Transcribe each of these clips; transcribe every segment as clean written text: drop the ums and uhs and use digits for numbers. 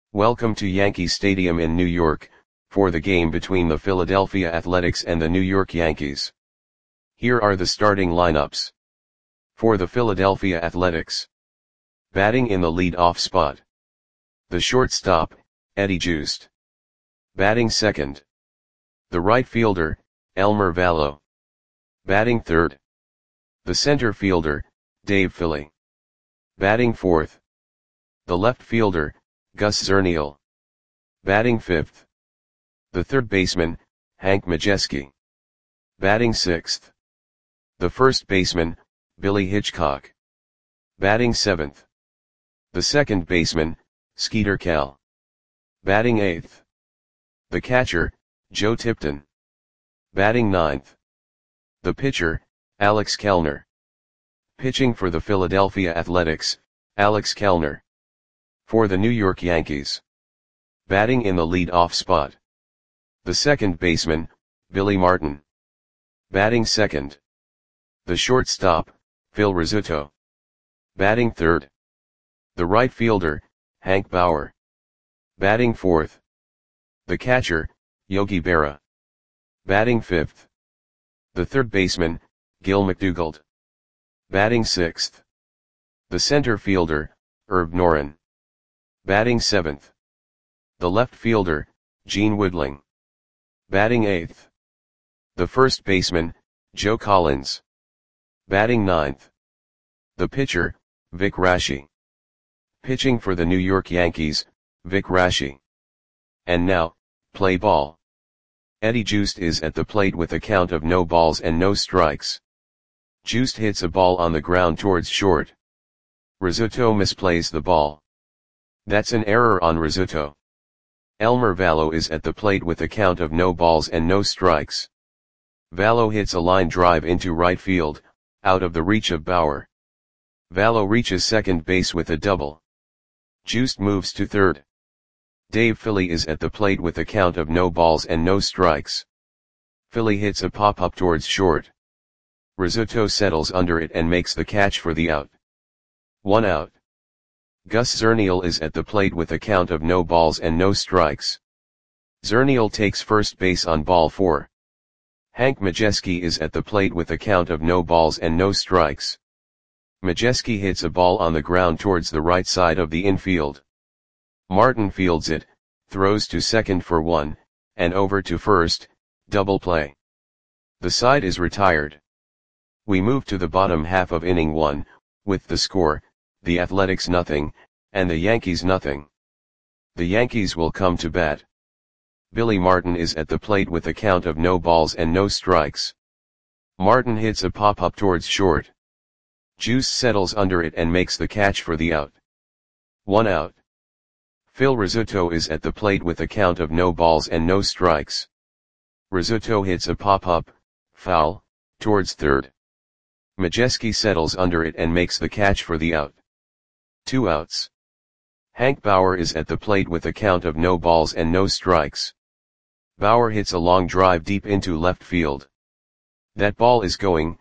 Welcome to Yankee Stadium in New York, for the game between the Philadelphia Athletics and the New York Yankees. Here are the starting lineups. For the Philadelphia Athletics. Batting in the lead-off spot. The shortstop, Eddie Joost. Batting second. The right fielder, Elmer Valo. Batting third. The center fielder, Dave Philly. Batting fourth. The left fielder, Gus Zernial. Batting fifth. The third baseman, Hank Majeski. Batting sixth. The first baseman, Billy Hitchcock. Batting seventh. The second baseman, Skeeter Kell. Batting eighth. The catcher, Joe Tipton. Batting ninth. The pitcher, Alex Kellner. Pitching for the Philadelphia Athletics, Alex Kellner. For the New York Yankees. Batting in the lead-off spot. The second baseman, Billy Martin. Batting second. The shortstop, Phil Rizzuto. Batting third. The right fielder, Hank Bauer. Batting fourth. The catcher, Yogi Berra. Batting fifth. The third baseman, Gil McDougald. Batting sixth. The center fielder, Herb Noren. Batting seventh. The left fielder, Gene Woodling. Batting eighth. The first baseman, Joe Collins. Batting ninth. The pitcher, Vic Raschi. Pitching for the New York Yankees, Vic Raschi. And now, play ball. Eddie Joost is at the plate with a count of no balls and no strikes. Joost hits a ball on the ground towards short. Rizzuto misplays the ball. That's an error on Rizzuto. Elmer Valo is at the plate with a count of no balls and no strikes. Valo hits a line drive into right field, out of the reach of Bauer. Valo reaches second base with a double. Joost moves to third. Dave Philly is at the plate with a count of no balls and no strikes. Philly hits a pop-up towards short. Rizzuto settles under it and makes the catch for the out. 1 out. Gus Zernial is at the plate with a count of no balls and no strikes. Zernial takes first base on ball 4. Hank Majeski is at the plate with a count of no balls and no strikes. Majeski hits a ball on the ground towards the right side of the infield. Martin fields it, throws to second for 1, and over to first, double play. The side is retired. We move to the bottom half of inning 1, with the score, the Athletics 0, and the Yankees 0. The Yankees will come to bat. Billy Martin is at the plate with a count of no balls and no strikes. Martin hits a pop-up towards short. Joost settles under it and makes the catch for the out. 1 out. Phil Rizzuto is at the plate with a count of no balls and no strikes. Rizzuto hits a pop-up, foul, towards third. Majeski settles under it and makes the catch for the out. 2 outs. Hank Bauer is at the plate with a count of no balls and no strikes. Bauer hits a long drive deep into left field. That ball is going,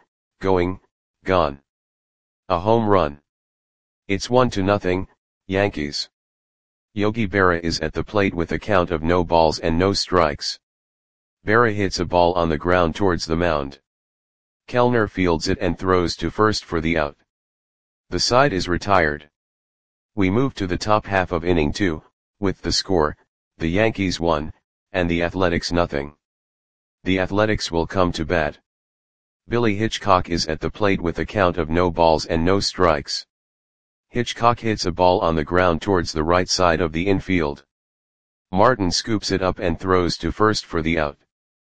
gone. A home run. It's 1-0, Yankees. Yogi Berra is at the plate with a count of no balls and no strikes. Berra hits a ball on the ground towards the mound. Kellner fields it and throws to first for the out. The side is retired. We move to the top half of inning 2, with the score, the Yankees 1, and the Athletics 0. The Athletics will come to bat. Billy Hitchcock is at the plate with a count of no balls and no strikes. Hitchcock hits a ball on the ground towards the right side of the infield. Martin scoops it up and throws to first for the out.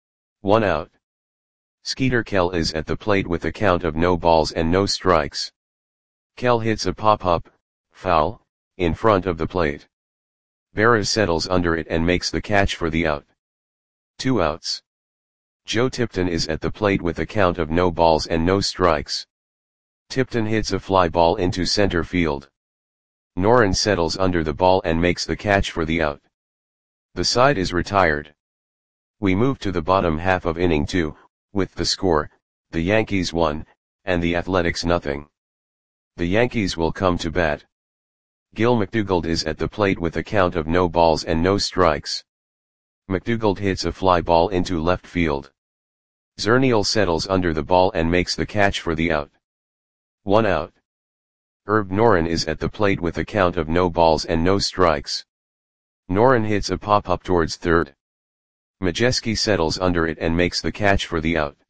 1 out. Skeeter Kell is at the plate with a count of no balls and no strikes. Kell hits a pop-up, foul, in front of the plate. Berra settles under it and makes the catch for the out. 2 outs. Joe Tipton is at the plate with a count of no balls and no strikes. Tipton hits a fly ball into center field. Noren settles under the ball and makes the catch for the out. The side is retired. We move to the bottom half of inning 2, with the score, the Yankees 1, and the Athletics 0. The Yankees will come to bat. Gil McDougald is at the plate with a count of no balls and no strikes. McDougald hits a fly ball into left field. Zernial settles under the ball and makes the catch for the out. 1 out. Herb Noren is at the plate with a count of no balls and no strikes. Noren hits a pop-up towards third. Majeski settles under it and makes the catch for the out.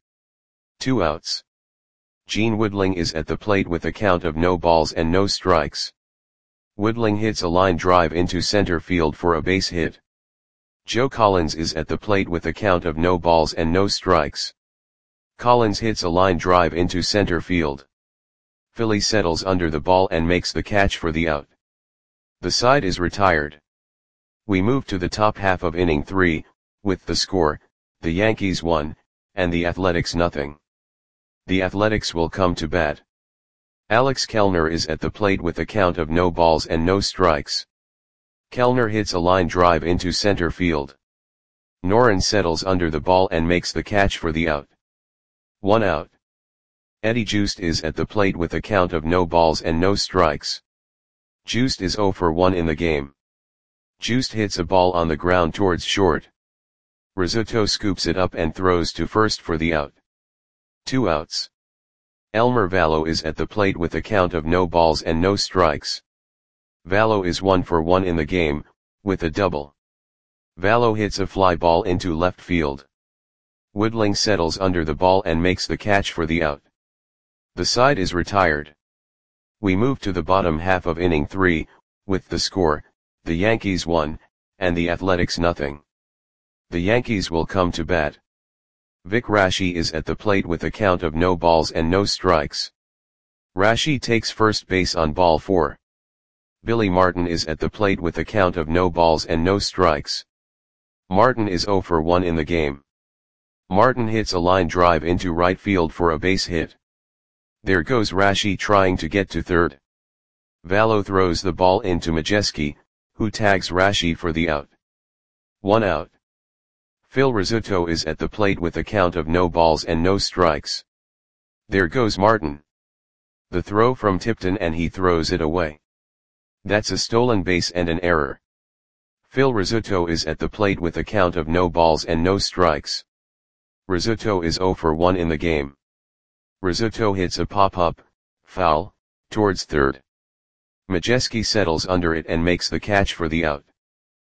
2 outs. Gene Woodling is at the plate with a count of no balls and no strikes. Woodling hits a line drive into center field for a base hit. Joe Collins is at the plate with a count of no balls and no strikes. Collins hits a line drive into center field. Philly settles under the ball and makes the catch for the out. The side is retired. We move to the top half of inning 3, with the score, the Yankees 1, and the Athletics nothing. The Athletics will come to bat. Alex Kellner is at the plate with a count of no balls and no strikes. Kellner hits a line drive into center field. Noren settles under the ball and makes the catch for the out. 1 out. Eddie Joost is at the plate with a count of no balls and no strikes. Joost is 0 for 1 in the game. Joost hits a ball on the ground towards short. Rizzuto scoops it up and throws to first for the out. 2 outs. Elmer Vallo is at the plate with a count of no balls and no strikes. Vallo is 1 for 1 in the game, with a double. Vallo hits a fly ball into left field. Woodling settles under the ball and makes the catch for the out. The side is retired. We move to the bottom half of inning 3, with the score, the Yankees 1, and the Athletics nothing. The Yankees will come to bat. Vic Raschi is at the plate with a count of no balls and no strikes. Raschi takes first base on ball 4. Billy Martin is at the plate with a count of no balls and no strikes. Martin is 0 for 1 in the game. Martin hits a line drive into right field for a base hit. There goes Raschi trying to get to third. Vallo throws the ball into Majeski, who tags Raschi for the out. 1 out. Phil Rizzuto is at the plate with a count of no balls and no strikes. There goes Martin. The throw from Tipton and he throws it away. That's a stolen base and an error. Phil Rizzuto is at the plate with a count of no balls and no strikes. Rizzuto is 0 for 1 in the game. Rizzuto hits a pop-up, foul, towards third. Majeski settles under it and makes the catch for the out.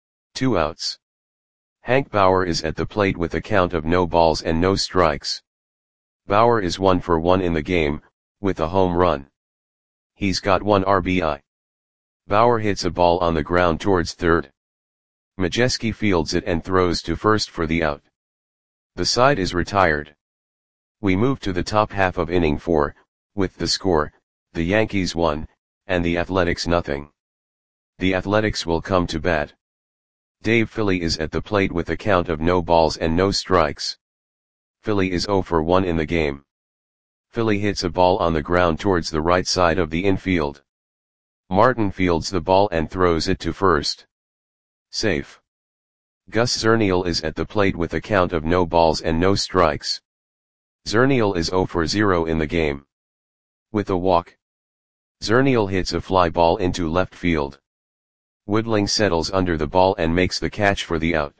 2 outs. Hank Bauer is at the plate with a count of no balls and no strikes. Bauer is 1 for 1 in the game, with a home run. He's got 1 RBI. Bauer hits a ball on the ground towards third. Majeski fields it and throws to first for the out. The side is retired. We move to the top half of inning 4, with the score, the Yankees 1, and the Athletics nothing. The Athletics will come to bat. Dave Philly is at the plate with a count of no balls and no strikes. Philly is 0 for 1 in the game. Philly hits a ball on the ground towards the right side of the infield. Martin fields the ball and throws it to first. Safe. Gus Zernial is at the plate with a count of no balls and no strikes. Zernial is 0 for 0 in the game. With a walk. Zernial hits a fly ball into left field. Woodling settles under the ball and makes the catch for the out.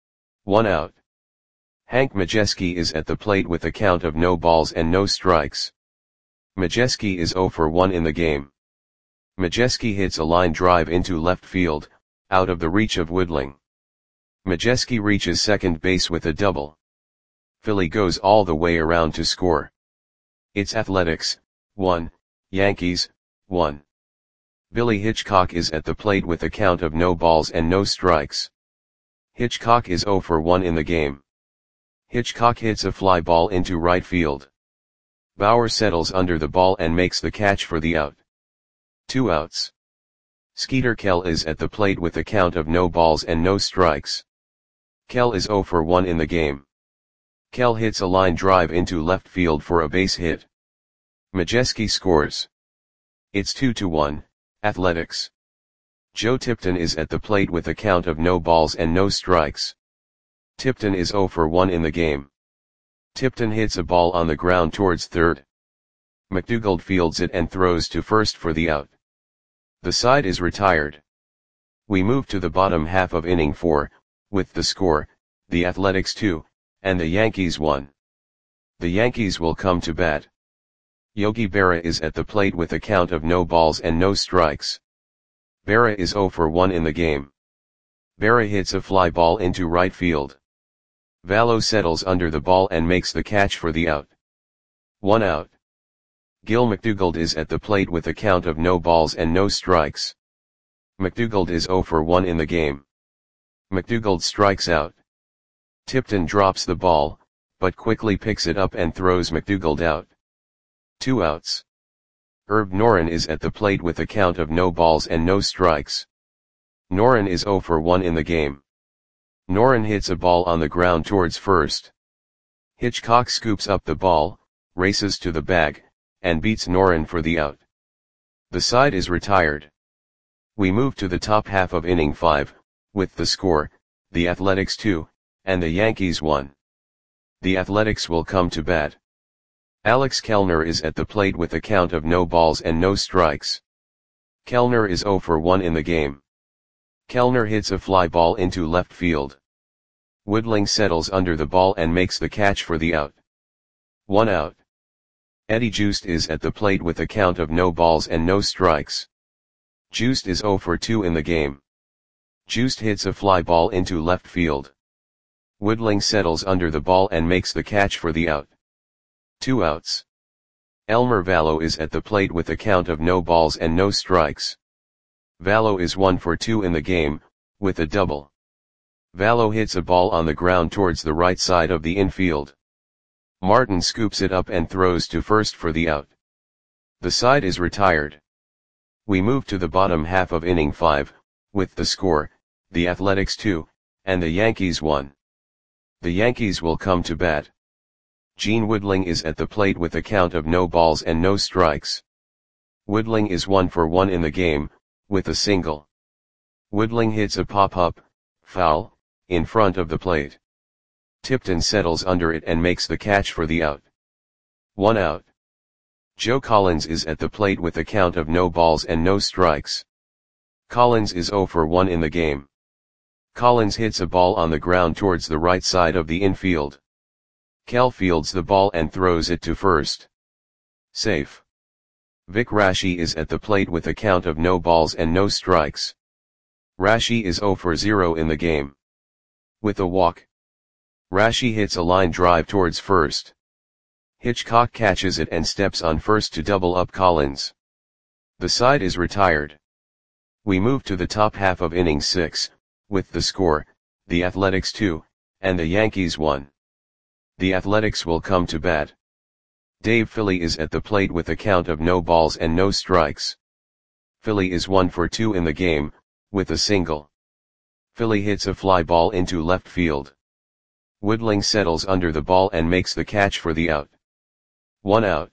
1 out. Hank Majeski is at the plate with a count of no balls and no strikes. Majeski is 0 for 1 in the game. Majeski hits a line drive into left field, out of the reach of Woodling. Majeski reaches second base with a double. Philly goes all the way around to score. It's Athletics, 1, Yankees, 1. Billy Hitchcock is at the plate with a count of no balls and no strikes. Hitchcock is 0 for 1 in the game. Hitchcock hits a fly ball into right field. Bauer settles under the ball and makes the catch for the out. 2 outs. Skeeter Kell is at the plate with a count of no balls and no strikes. Kell is 0 for 1 in the game. Kell hits a line drive into left field for a base hit. Majeski scores. It's 2-1, Athletics. Joe Tipton is at the plate with a count of no balls and no strikes. Tipton is 0 for 1 in the game. Tipton hits a ball on the ground towards third. McDougald fields it and throws to first for the out. The side is retired. We move to the bottom half of inning 4, with the score, the Athletics 2, and the Yankees 1. The Yankees will come to bat. Yogi Berra is at the plate with a count of no balls and no strikes. Berra is 0 for 1 in the game. Berra hits a fly ball into right field. Valo settles under the ball and makes the catch for the out. 1 out. Gil McDougald is at the plate with a count of no balls and no strikes. McDougald is 0 for 1 in the game. McDougald strikes out. Tipton drops the ball, but quickly picks it up and throws McDougald out. 2 outs. Herb Noren is at the plate with a count of no balls and no strikes. Noren is 0 for 1 in the game. Noren hits a ball on the ground towards first. Hitchcock scoops up the ball, races to the bag, and beats Noren for the out. The side is retired. We move to the top half of inning 5, with the score, the Athletics 2, and the Yankees 1. The Athletics will come to bat. Alex Kellner is at the plate with a count of no balls and no strikes. Kellner is 0 for 1 in the game. Kellner hits a fly ball into left field. Woodling settles under the ball and makes the catch for the out. 1 out. Eddie Joost is at the plate with a count of no balls and no strikes. Joost is 0 for 2 in the game. Joost hits a fly ball into left field. Woodling settles under the ball and makes the catch for the out. 2 outs. Elmer Valo is at the plate with a count of no balls and no strikes. Valo is 1 for 2 in the game, with a double. Valo hits a ball on the ground towards the right side of the infield. Martin scoops it up and throws to first for the out. The side is retired. We move to the bottom half of inning 5, with the score, the Athletics 2, and the Yankees 1. The Yankees will come to bat. Gene Woodling is at the plate with a count of no balls and no strikes. Woodling is 1 for 1 in the game, with a single. Woodling hits a pop-up, foul, in front of the plate. Tipton settles under it and makes the catch for the out. 1 out. Joe Collins is at the plate with a count of no balls and no strikes. Collins is 0 for 1 in the game. Collins hits a ball on the ground towards the right side of the infield. Cal fields the ball and throws it to first. Safe. Vic Raschi is at the plate with a count of no balls and no strikes. Raschi is 0 for 0 in the game. With a walk. Raschi hits a line drive towards first. Hitchcock catches it and steps on first to double up Collins. The side is retired. We move to the top half of inning 6, with the score, the Athletics 2, and the Yankees 1. The Athletics will come to bat. Dave Philly is at the plate with a count of no balls and no strikes. Philly is 1 for 2 in the game, with a single. Philly hits a fly ball into left field. Woodling settles under the ball and makes the catch for the out. 1 out.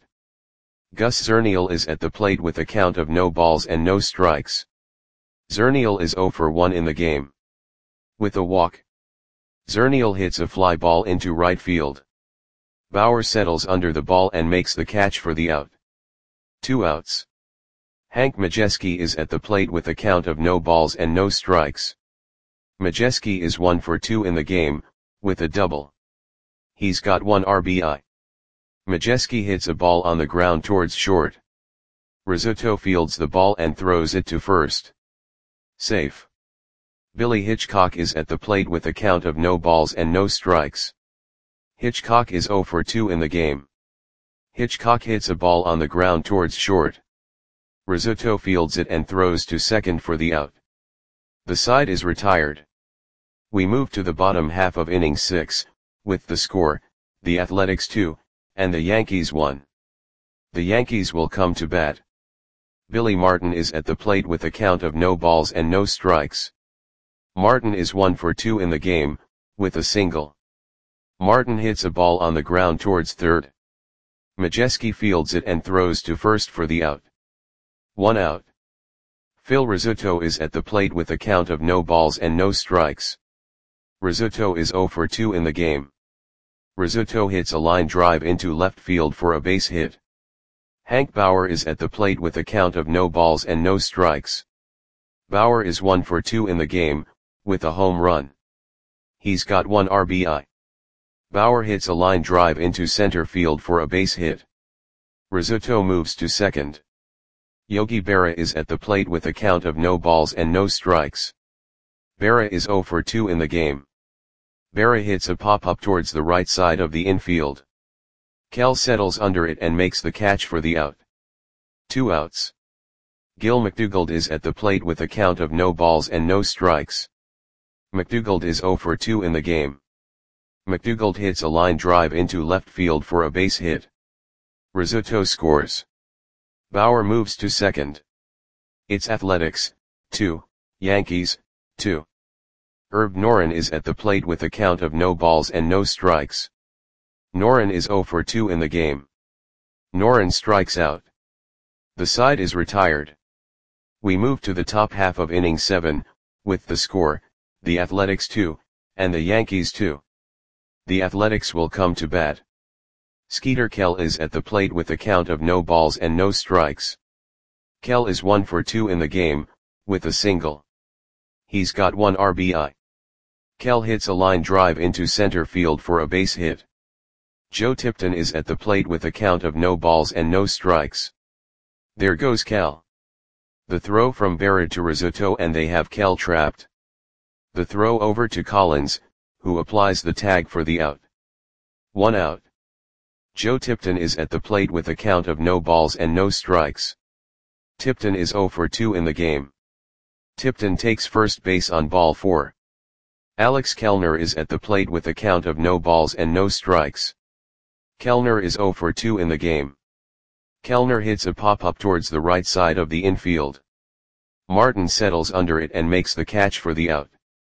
Gus Zernial is at the plate with a count of no balls and no strikes. Zernial is 0 for 1 in the game. With a walk. Zernial hits a fly ball into right field. Bauer settles under the ball and makes the catch for the out. 2 outs. Hank Majeski is at the plate with a count of no balls and no strikes. Majeski is 1 for 2 in the game, with a double. He's got 1 RBI. Majeski hits a ball on the ground towards short. Rizzuto fields the ball and throws it to first. Safe. Billy Hitchcock is at the plate with a count of no balls and no strikes. Hitchcock is 0 for 2 in the game. Hitchcock hits a ball on the ground towards short. Rizzuto fields it and throws to second for the out. The side is retired. We move to the bottom half of inning 6, with the score, the Athletics 2, and the Yankees 1. The Yankees will come to bat. Billy Martin is at the plate with a count of no balls and no strikes. Martin is 1 for 2 in the game, with a single. Martin hits a ball on the ground towards third. Majeski fields it and throws to first for the out. 1 out. Phil Rizzuto is at the plate with a count of no balls and no strikes. Rizzuto is 0 for 2 in the game. Rizzuto hits a line drive into left field for a base hit. Hank Bauer is at the plate with a count of no balls and no strikes. Bauer is 1 for 2 in the game, with a home run. He's got 1 RBI. Bauer hits a line drive into center field for a base hit. Rizzuto moves to second. Yogi Berra is at the plate with a count of no balls and no strikes. Berra is 0 for 2 in the game. Berra hits a pop-up towards the right side of the infield. Kell settles under it and makes the catch for the out. 2 outs. Gil McDougald is at the plate with a count of no balls and no strikes. McDougald is 0 for 2 in the game. McDougald hits a line drive into left field for a base hit. Rizzuto scores. Bauer moves to second. It's Athletics, 2, Yankees, 2. Herb Noren is at the plate with a count of no balls and no strikes. Noren is 0 for 2 in the game. Noren strikes out. The side is retired. We move to the top half of inning 7, with the score, the Athletics 2, and the Yankees 2. The Athletics will come to bat. Skeeter Kell is at the plate with a count of no balls and no strikes. Kell is 1 for 2 in the game, with a single. He's got 1 RBI. Kell hits a line drive into center field for a base hit. Joe Tipton is at the plate with a count of no balls and no strikes. There goes Kell. The throw from Berra to Rizzuto and they have Kell trapped. The throw over to Collins, who applies the tag for the out. 1 out. Joe Tipton is at the plate with a count of no balls and no strikes. Tipton is 0 for 2 in the game. Tipton takes first base on ball 4. Alex Kellner is at the plate with a count of no balls and no strikes. Kellner is 0 for 2 in the game. Kellner hits a pop-up towards the right side of the infield. Martin settles under it and makes the catch for the out.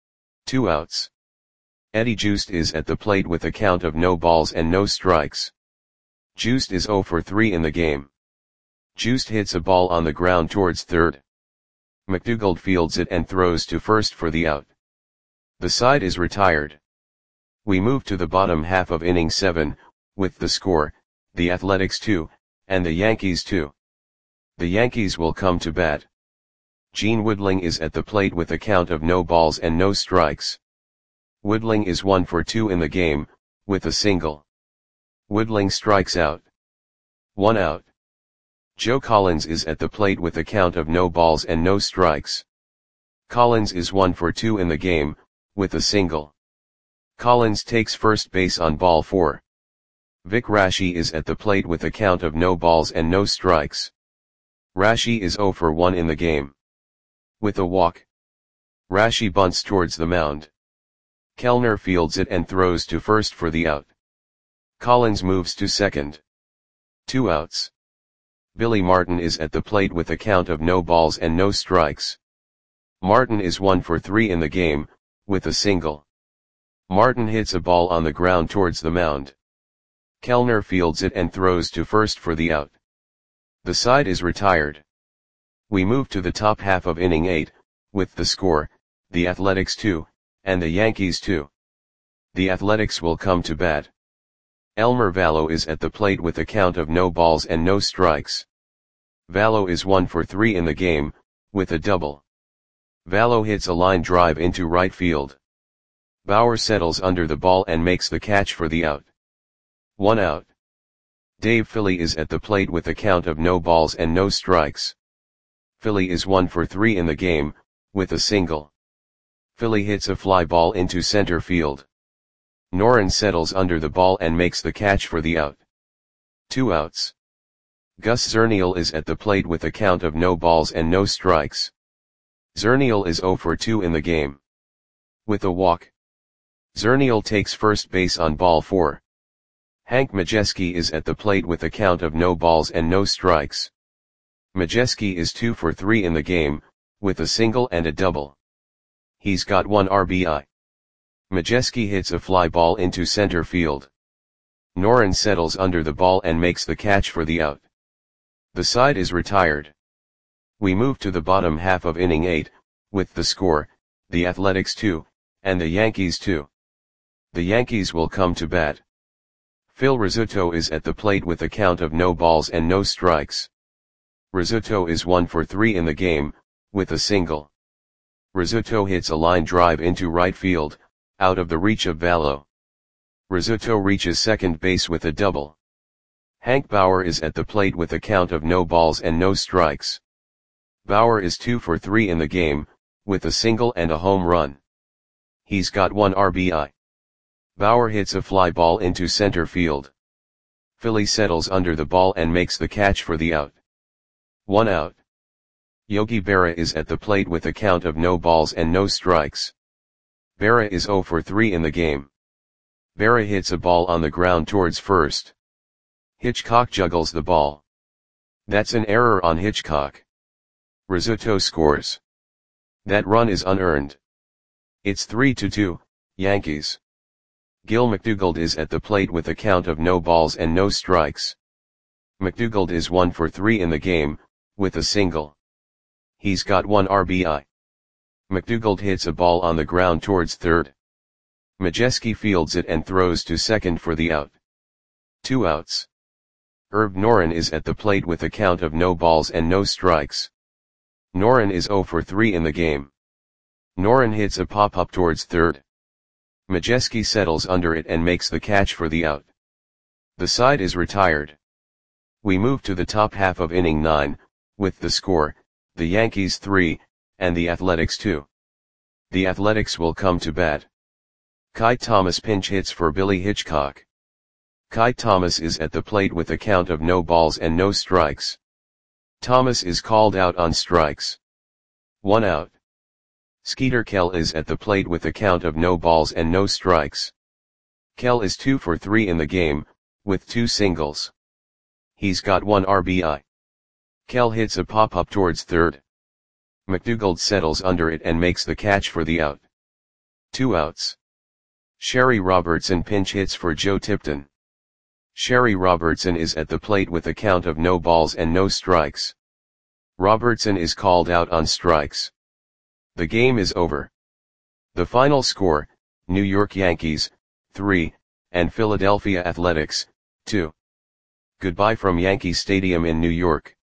2 outs. Eddie Joost is at the plate with a count of no balls and no strikes. Joost is 0 for 3 in the game. Joost hits a ball on the ground towards third. McDougald fields it and throws to first for the out. The side is retired. We move to the bottom half of inning 7, with the score, the Athletics 2, and the Yankees 2. The Yankees will come to bat. Gene Woodling is at the plate with a count of no balls and no strikes. Woodling is 1 for 2 in the game, with a single. Woodling strikes out. 1 out. Joe Collins is at the plate with a count of no balls and no strikes. Collins is 1 for 2 in the game, with a single. Collins takes first base on ball 4. Vic Raschi is at the plate with a count of no balls and no strikes. Raschi is 0 for 1 in the game. With a walk. Raschi bunts towards the mound. Kellner fields it and throws to first for the out. Collins moves to second. 2 outs. Billy Martin is at the plate with a count of no balls and no strikes. Martin is 1 for 3 in the game, with a single. Martin hits a ball on the ground towards the mound. Kellner fields it and throws to first for the out. The side is retired. We move to the top half of inning 8, with the score, the Athletics 2, and the Yankees 2. The Athletics will come to bat. Elmer Vallo is at the plate with a count of no balls and no strikes. Vallo is 1 for 3 in the game, with a double. Vallo hits a line drive into right field. Bauer settles under the ball and makes the catch for the out. 1 out. Dave Philly is at the plate with a count of no balls and no strikes. Philly is 1 for 3 in the game, with a single. Philly hits a fly ball into center field. Noren settles under the ball and makes the catch for the out. 2 outs. Gus Zernial is at the plate with a count of no balls and no strikes. Zernial is 0 for 2 in the game. With a walk. Zernial takes first base on ball 4. Hank Majeski is at the plate with a count of no balls and no strikes. Majeski is 2 for 3 in the game, with a single and a double. He's got 1 RBI. Majeski hits a fly ball into center field. Noren settles under the ball and makes the catch for the out. The side is retired. We move to the bottom half of inning 8, with the score, the Athletics 2, and the Yankees 2. The Yankees will come to bat. Phil Rizzuto is at the plate with a count of no balls and no strikes. Rizzuto is 1 for 3 in the game, with a single. Rizzuto hits a line drive into right field, out of the reach of Vallo. Rizzuto reaches second base with a double. Hank Bauer is at the plate with a count of no balls and no strikes. Bauer is 2 for 3 in the game, with a single and a home run. He's got 1 RBI. Bauer hits a fly ball into center field. Philly settles under the ball and makes the catch for the out. 1 out. Yogi Berra is at the plate with a count of no balls and no strikes. Berra is 0 for 3 in the game. Berra hits a ball on the ground towards first. Hitchcock juggles the ball. That's an error on Hitchcock. Rizzuto scores. That run is unearned. It's 3-2, Yankees. Gil McDougald is at the plate with a count of no balls and no strikes. McDougald is 1 for 3 in the game, with a single. He's got 1 RBI. McDougald hits a ball on the ground towards third. Majeski fields it and throws to second for the out. 2 outs. Herb Noren is at the plate with a count of no balls and no strikes. Noren is 0 for 3 in the game. Noren hits a pop-up towards third. Majeski settles under it and makes the catch for the out. The side is retired. We move to the top half of inning 9, with the score, the Yankees 3, and the Athletics 2. The Athletics will come to bat. Kai Thomas pinch hits for Billy Hitchcock. Kai Thomas is at the plate with a count of no balls and no strikes. Thomas is called out on strikes. 1 out. Skeeter Kell is at the plate with a count of no balls and no strikes. Kell is 2 for 3 in the game, with 2 singles. He's got 1 RBI. Kell hits a pop-up towards third. McDougald settles under it and makes the catch for the out. 2 outs. Sherry Robertson pinch hits for Joe Tipton. Sherry Robertson is at the plate with a count of no balls and no strikes. Robertson is called out on strikes. The game is over. The final score, New York Yankees, 3, and Philadelphia Athletics, 2. Goodbye from Yankee Stadium in New York.